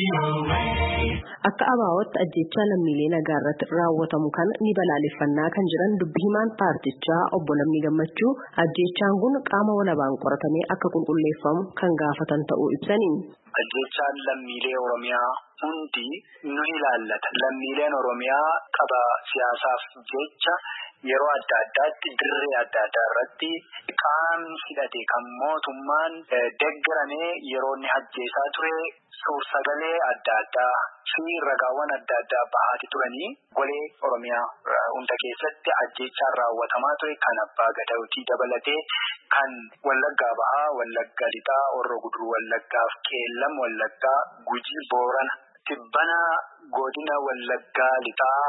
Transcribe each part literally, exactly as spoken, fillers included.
Akka abaawwaatti ajjechaa lammiilee nagaa irratti raawwatamu kan ni balaaleffannaa kan jiran dubbii himaan paartichaa obbo Lammii Gammachuu ajjechaan kun qaama walabaan qoratamee akka qulqulleeffamu kan gaafatan ta'uu ibsani. Ajjechaan lammiilee Oromiyaa hundi nu ilaallata. Lammiileen Oromiyaa qaba siyaasaaf jecha yeroo adda addaatti dirree adda addaa irratti qaamni hidhate kan mootummaan deeggaramee yeroo inni ajjeesaa ture suur-sagalee adda addaa fi ragaawwan adda addaa bahaati turanii golee Oromiyaa hunda keessatti ajjechaan raawwatamaa ture kan abbaa gadaatii dabalatee kan Wallaggaa bahaa, Wallaggaa lixaa, Horroo Guduruu Wallaggaa fi Qeellam Wallaggaa, Gujii Boorana, Tibbana godina Wallaggaa lixaa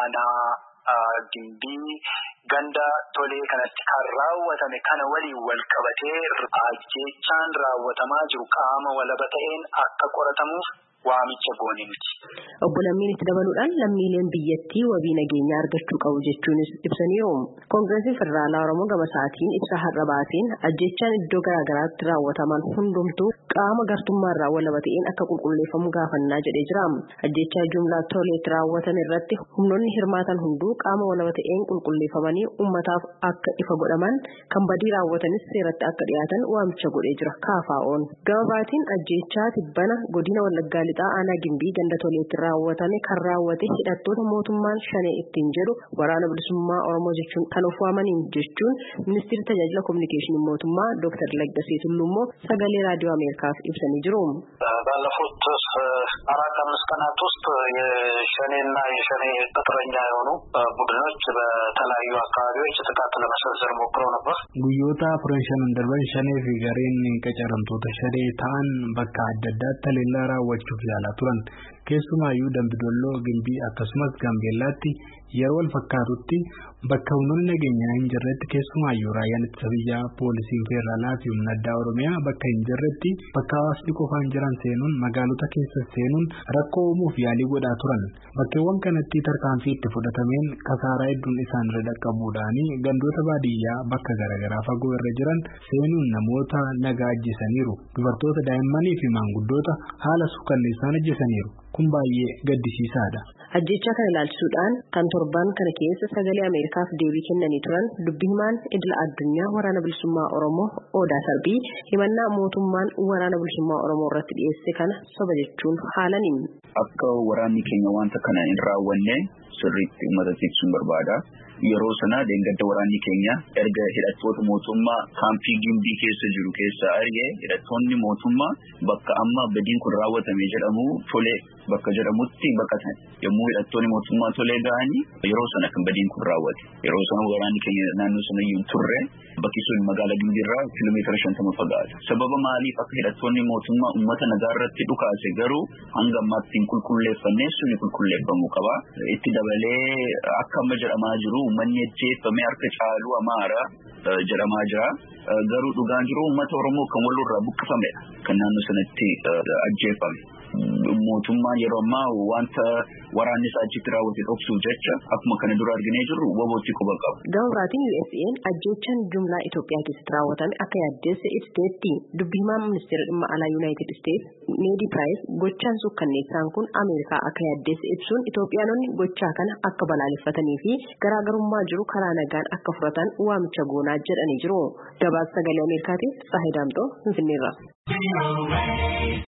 aanaa Gimbii ganda tolee kanatti kan raawwatame kana waliin wal qabatee ajjechaan raawwatamaa jiru qaama walaba ta'een akka qoratamuuf waamicha goonee miti. Obbo Lammiin itti dabaluudhaan lammiileen biyyattii wabii nageenyaa argachuu qabu jechuunis ibsaniiru. Koongireesiin Federaalaa Oromoo gama isaatiin ibsa har'a baaseen ajjechaan iddoo garaa garaatti raawwataman hundumtuu qaama gartummaarraa walaba ta'een akka qulqulleeffamu gaafannaa jedhee jira. Ajjechaa jumlaa toleetti raawwatan irratti humnoonni hirmaatan hunduu qaama walaba ta'een qulqulleeffamanii uummataaf akka ifa godhaman kan badii raawwatanis seeratti akka dhiyaatan waamicha godhee jira. Kaafaa'oon gama baatiin ajjechaa tibbana godina Wallaggaa aanaa Gimbii ganda toleetti raawwatame kan raawwate hidhattoota mootummaan shanee ittiin jedhu waraana bilisummaa Oromoo jechuun kan of waamaniin jechuun ministeerri tajaajila kominikeeshinii mootummaa Dr. Laggasee Tulluu immoo sagalee raadiyoo Ameerikaaf ibsanii jiru. ባለፉት አራት አምስት ቀናት ውስጥ የሸኔና የሸኔ ቅጥረኛ የሆኑ ቡድኖች በተለያዩ አካባቢዎች ጥቃት ለመሰንዘር ሞክረው ነበር። ጉዮታ ኦፕሬሽን እንደርበን ሸኔ ፊገሬን ቀጨረምቶታ ሸኔ ታን በካ አደዳት ተሌላ raawwachuuf yaalaa turan keessumaayuu Dambidolloo Gimbii akkasumas Gaambeellaatti yeroo wal fakkaatutti bakka humnoonni nageenyaa hin jirretti keessumaayuu raayyaan ittisa biyyaa poolisiin federaalaa fi humna addaa Oromiyaa bakka hin jirretti bakka hawaasni qofaan jiran seenuun magaalota keessa seenuun rakkoo uumuuf yaalii godhaa turan. Bakkeewwan kanatti tarkaanfii itti fudhatameen kasaaraa hedduun isaan irra dhaqqabuudhaan gandoota baadiyyaa bakka garaagaraa fagoo irra jiran seenuun namoota nagaa ajjeesaniiru. Dubartoota daa'immanii fi maanguddoota haala suukanneessaan ajjeesaniiru. Kun baay'ee gaddisiisaadha. Ajjechaa kana ilaalchisuudhaan kan torban kana keessa sagalee Ameerikaaf deebii kennanii turan dubbii himaan idila addunyaa waraana bilisummaa Oromoo Odaa Tarbii himannaa mootummaan waraana bilisummaa Oromoo irratti dhiyeesse kana soba jechuun haalaniin. Akka waraanni keenya wanta kana hin raawwanne sirriitti uummata ibsuun barbaada. Yeroo sana deeggarda waraanni keenya erga hidhattoota mootummaa kaampii Gimbii keessa jiru keessa ari'ee hidhattoonni mootummaa bakka amma badiin kun raawwatame jedhamu tolee bakka jedhamutti baqatan. Yommuu hidhattoonni mootummaa tolee ga'anii yeroo sana kan badiin kun raawwate. Yeroo sana waraanni keenya naannoo sana iyyuu turre bakki sun magaalaa Gimbiirraa kiiloomeetira shantama fagaata. Sababa maaliif akka hidhattoonni mootummaa uummata nagaa irratti dhukaase garuu hanga ammaatti hin qulqulleeffannee suni qulqulleeffamuu qaba. Itti dabalee akka amma jedhamaa jiru uummanni ajjeeffame harka caalu Amaara jedhamaa jira. Garuu dhugaan jiru uummata Oromoo kan walirraa buqqifamedha. Kan naannoo sanatti ajjeeffame. Mootummaan yeroo ammaa wanta waraanni isaa achitti raawwate dhoksuuf jecha akkuma kana dura arginee jirru wabootti quba qabu. Gama biraatiin U S A'n ajjechaan jumlaa Itoophiyaa keessatti raawwatame akka yaaddeesse ibsiteetti dubbii himaa ministeera dhimma alaa Yuunaayitid Isteets Needi Piraayis gochaan suukkanneessaan kun Ameerikaa akka yaaddeesse ibsuun Itoophiyaanonni gochaa kana akka balaaleffatanii fi garaagarummaa jiru karaa nagaan akka furatan waamicha goonaa jedhanii jiru. Gabaasa sagalee Ameerikaatiif Saahidaamtoo Finfinneerra.